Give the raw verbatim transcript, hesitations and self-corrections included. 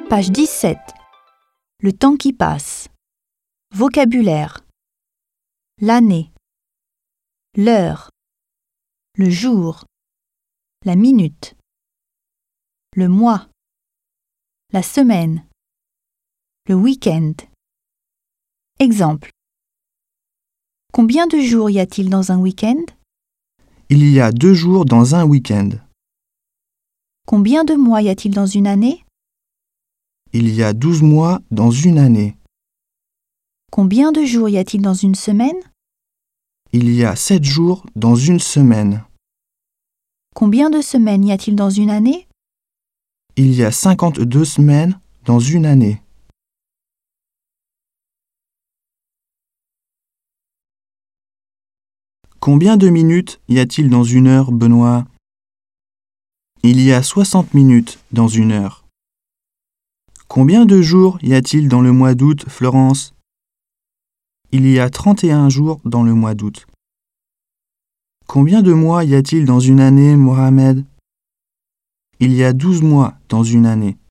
Page dix-sept. Le temps qui passe. Vocabulaire. L'année. L'heure. Le jour. La minute. Le mois. La semaine. Le week-end. Exemple. Combien de jours y a-t-il dans un week-end? Il y a deux jours dans un week-end. Combien de mois y a-t-il dans une année? Il y a douze mois dans une année. Combien de jours y a-t-il dans une semaine? Il y a sept jours dans une semaine. Combien de semaines y a-t-il dans une année? Il y a cinquante-deux semaines dans une année. Combien de minutes y a-t-il dans une heure, Benoît? Il y a soixante minutes dans une heure. Combien de jours y a-t-il dans le mois d'août, Florence? Il y a trente et un jours dans le mois d'août. Combien de mois y a-t-il dans une année, Mohamed? Il y a douze mois dans une année.